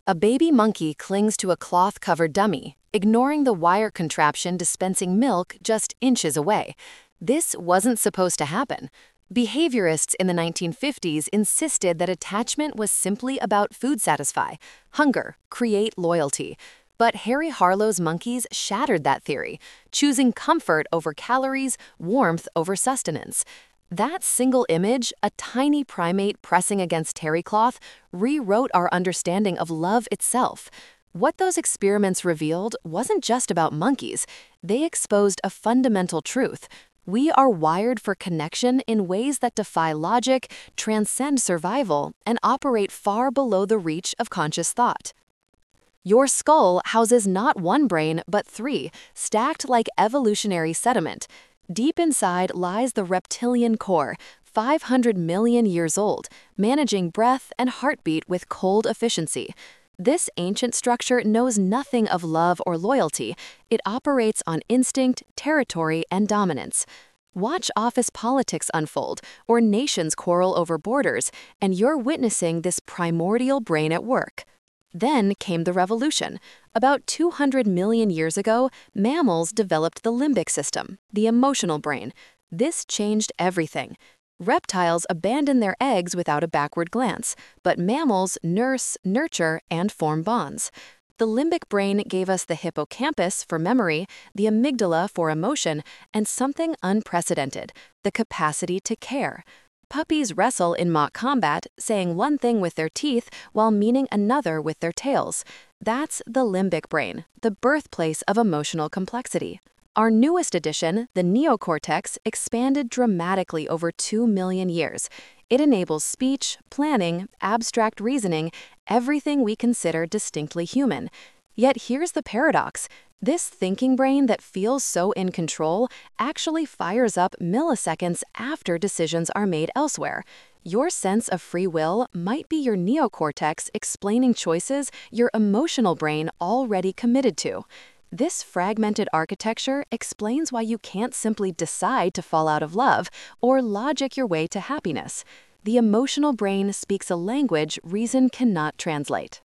A baby monkey clings to a cloth-covered dummy, ignoring the wire contraption dispensing milk just inches away. This wasn't supposed to happen. Behaviorists in the 1950s insisted that attachment was simply about food satisfy, hunger, create loyalty. But Harry Harlow's monkeys shattered that theory, choosing comfort over calories, warmth over sustenance. That single image, a tiny primate pressing against terry cloth, rewrote our understanding of love itself. What those experiments revealed wasn't just about monkeys. They exposed a fundamental truth. We are wired for connection in ways that defy logic, transcend survival, and operate far below the reach of conscious thought. Your skull houses not one brain, but three, stacked like evolutionary sediment. Deep inside lies the reptilian core, 500 million years old, managing breath and heartbeat with cold efficiency. This ancient structure knows nothing of love or loyalty. It operates on instinct, territory, and dominance. Watch office politics unfold, or nations quarrel over borders, and you're witnessing this primordial brain at work. Then came the revolution. About 200 million years ago, mammals developed the limbic system, the emotional brain. This changed everything. Reptiles abandon their eggs without a backward glance, but mammals nurse, nurture, and form bonds. The limbic brain gave us the hippocampus for memory, the amygdala for emotion, and something unprecedented, the capacity to care. Puppies wrestle in mock combat, saying one thing with their teeth while meaning another with their tails. That's the limbic brain, the birthplace of emotional complexity. Our newest addition, the neocortex, expanded dramatically over 2 million years. It enables speech, planning, abstract reasoning, everything we consider distinctly human. Yet here's the paradox. This thinking brain that feels so in control actually fires up milliseconds after decisions are made elsewhere. Your sense of free will might be your neocortex explaining choices your emotional brain already committed to. This fragmented architecture explains why you can't simply decide to fall out of love or logic your way to happiness. The emotional brain speaks a language reason cannot translate.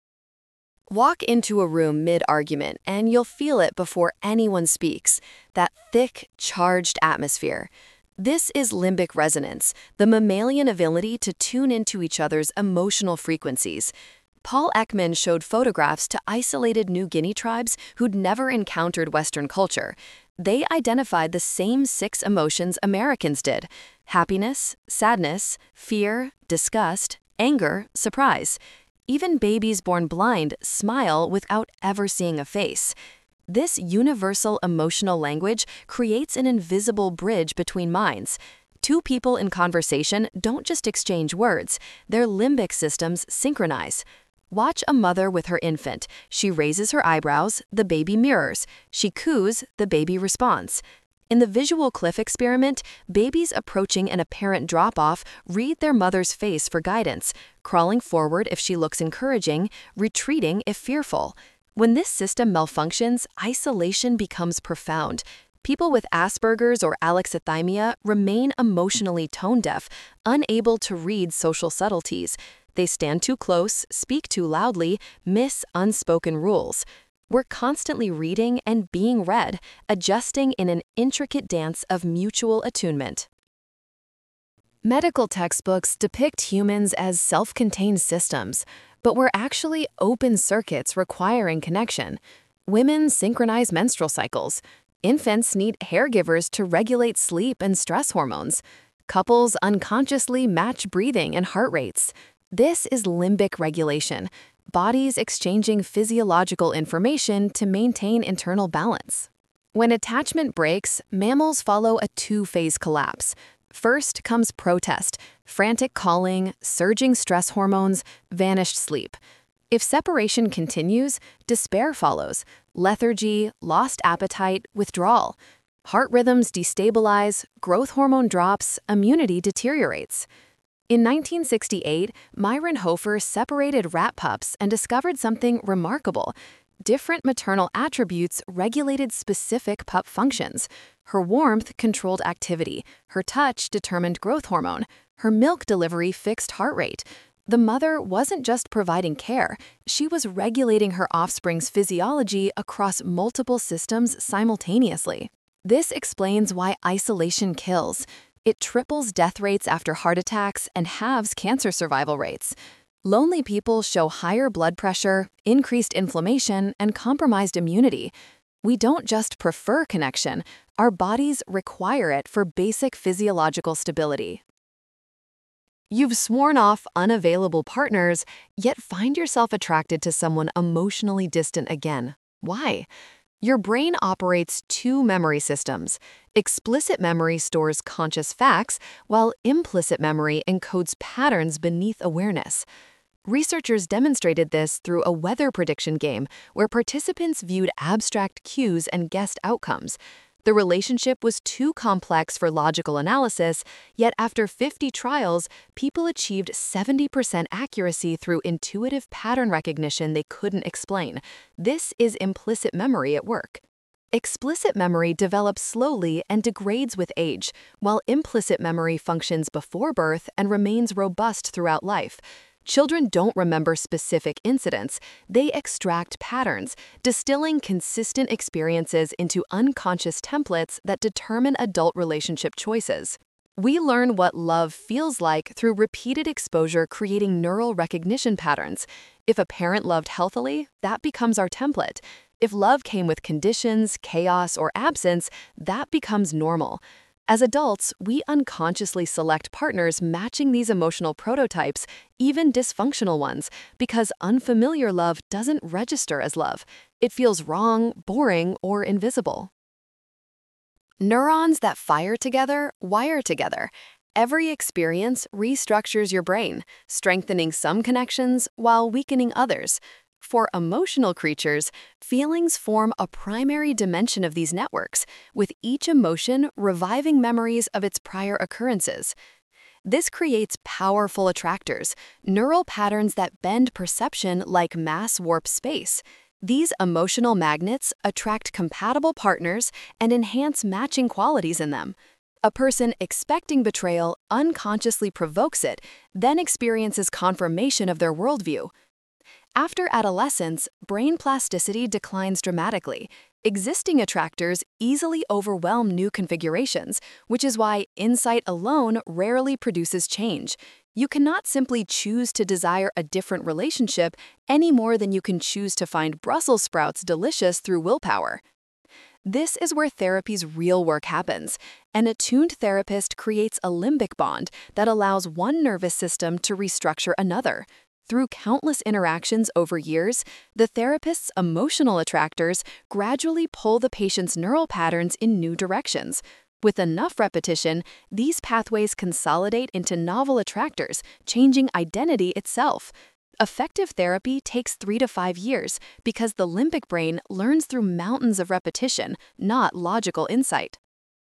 Walk into a room mid-argument and you'll feel it before anyone speaks, that thick, charged atmosphere. This is limbic resonance, the mammalian ability to tune into each other's emotional frequencies. Paul Ekman showed photographs to isolated New Guinea tribes who'd never encountered Western culture. They identified the same 6 emotions Americans did: happiness, sadness, fear, disgust, anger, surprise. Even babies born blind smile without ever seeing a face. This universal emotional language creates an invisible bridge between minds. Two people in conversation don't just exchange words, their limbic systems synchronize. Watch a mother with her infant. She raises her eyebrows, the baby mirrors. She coos, the baby responds. In the visual cliff experiment, babies approaching an apparent drop-off read their mother's face for guidance, crawling forward if she looks encouraging, retreating if fearful. When this system malfunctions, isolation becomes profound. People with Asperger's or alexithymia remain emotionally tone-deaf, unable to read social subtleties. They stand too close, speak too loudly, miss unspoken rules. We're constantly reading and being read, adjusting in an intricate dance of mutual attunement. Medical textbooks depict humans as self-contained systems, but we're actually open circuits requiring connection. Women synchronize menstrual cycles. Infants need caregivers to regulate sleep and stress hormones. Couples unconsciously match breathing and heart rates. This is limbic regulation, bodies exchanging physiological information to maintain internal balance. When attachment breaks, mammals follow a two-phase collapse. First comes protest, frantic calling, surging stress hormones, vanished sleep. If separation continues, despair follows, lethargy, lost appetite, withdrawal. Heart rhythms destabilize, growth hormone drops, immunity deteriorates. In 1968, Myron Hofer separated rat pups and discovered something remarkable. Different maternal attributes regulated specific pup functions. Her warmth controlled activity, her touch determined growth hormone, her milk delivery fixed heart rate. The mother wasn't just providing care, she was regulating her offspring's physiology across multiple systems simultaneously. This explains why isolation kills. It triples death rates after heart attacks and halves cancer survival rates. Lonely people show higher blood pressure, increased inflammation, and compromised immunity. We don't just prefer connection, our bodies require it for basic physiological stability. You've sworn off unavailable partners, yet find yourself attracted to someone emotionally distant again. Why? Your brain operates two memory systems. Explicit memory stores conscious facts, while implicit memory encodes patterns beneath awareness. Researchers demonstrated this through a weather prediction game where participants viewed abstract cues and guessed outcomes. The relationship was too complex for logical analysis, yet after 50 trials, people achieved 70% accuracy through intuitive pattern recognition they couldn't explain. This is implicit memory at work. Explicit memory develops slowly and degrades with age, while implicit memory functions before birth and remains robust throughout life. Children don't remember specific incidents, they extract patterns, distilling consistent experiences into unconscious templates that determine adult relationship choices. We learn what love feels like through repeated exposure, creating neural recognition patterns. If a parent loved healthily, that becomes our template. If love came with conditions, chaos, or absence, that becomes normal. As adults, we unconsciously select partners matching these emotional prototypes, even dysfunctional ones, because unfamiliar love doesn't register as love. It feels wrong, boring, or invisible. Neurons that fire together wire together. Every experience restructures your brain, strengthening some connections while weakening others. For emotional creatures, feelings form a primary dimension of these networks, with each emotion reviving memories of its prior occurrences. This creates powerful attractors, neural patterns that bend perception like mass warp space. These emotional magnets attract compatible partners and enhance matching qualities in them. A person expecting betrayal unconsciously provokes it, then experiences confirmation of their worldview. After adolescence, brain plasticity declines dramatically. Existing attractors easily overwhelm new configurations, which is why insight alone rarely produces change. You cannot simply choose to desire a different relationship any more than you can choose to find Brussels sprouts delicious through willpower. This is where therapy's real work happens. An attuned therapist creates a limbic bond that allows one nervous system to restructure another. Through countless interactions over years, the therapist's emotional attractors gradually pull the patient's neural patterns in new directions. With enough repetition, these pathways consolidate into novel attractors, changing identity itself. Effective therapy takes 3 to 5 years because the limbic brain learns through mountains of repetition, not logical insight.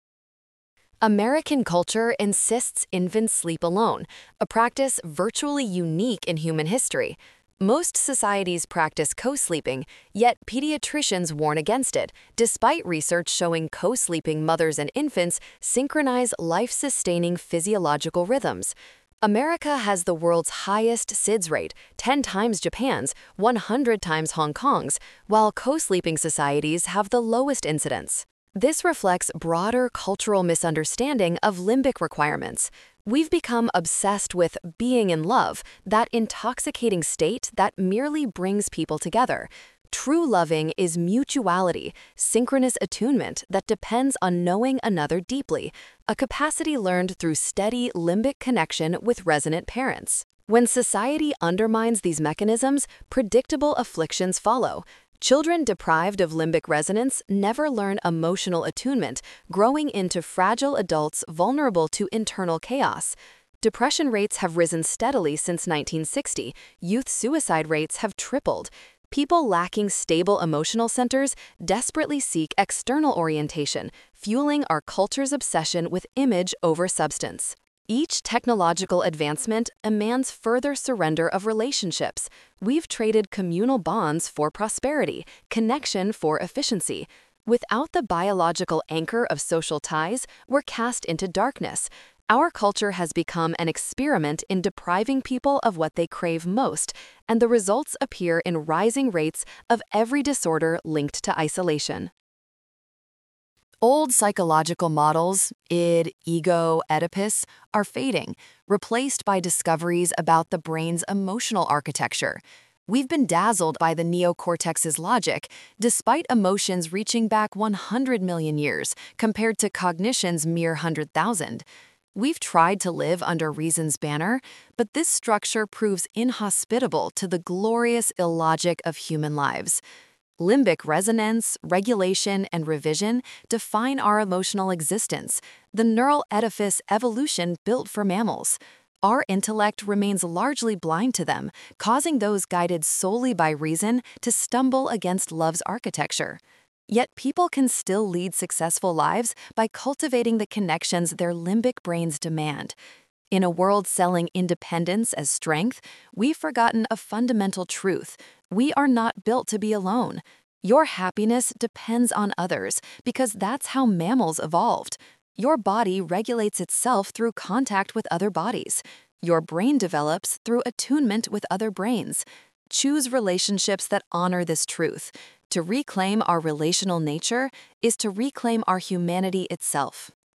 American culture insists infants sleep alone, a practice virtually unique in human history. Most societies practice co-sleeping, yet pediatricians warn against it, despite research showing co-sleeping mothers and infants synchronize life-sustaining physiological rhythms. America has the world's highest SIDS rate, 10 times Japan's, 100 times Hong Kong's, while co-sleeping societies have the lowest incidence. This reflects broader cultural misunderstanding of limbic requirements. We've become obsessed with being in love, that intoxicating state that merely brings people together. True loving is mutuality, synchronous attunement that depends on knowing another deeply, a capacity learned through steady limbic connection with resonant parents. When society undermines these mechanisms, predictable afflictions follow. Children deprived of limbic resonance never learn emotional attunement, growing into fragile adults vulnerable to internal chaos. Depression rates have risen steadily since 1960. Youth suicide rates have tripled. People lacking stable emotional centers desperately seek external orientation, fueling our culture's obsession with image over substance. Each technological advancement demands further surrender of relationships. We've traded communal bonds for prosperity, connection for efficiency. Without the biological anchor of social ties, we're cast into darkness. Our culture has become an experiment in depriving people of what they crave most, and the results appear in rising rates of every disorder linked to isolation. Old psychological models, id, ego, Oedipus, are fading, replaced by discoveries about the brain's emotional architecture. We've been dazzled by the neocortex's logic, despite emotions reaching back 100 million years compared to cognition's mere 100,000. We've tried to live under reason's banner, but this structure proves inhospitable to the glorious illogic of human lives. Limbic resonance, regulation, and revision define our emotional existence, the neural edifice evolution built for mammals. Our intellect remains largely blind to them, causing those guided solely by reason to stumble against love's architecture. Yet people can still lead successful lives by cultivating the connections their limbic brains demand. In a world selling independence as strength, we've forgotten a fundamental truth. We are not built to be alone. Your happiness depends on others because that's how mammals evolved. Your body regulates itself through contact with other bodies. Your brain develops through attunement with other brains. Choose relationships that honor this truth. To reclaim our relational nature is to reclaim our humanity itself.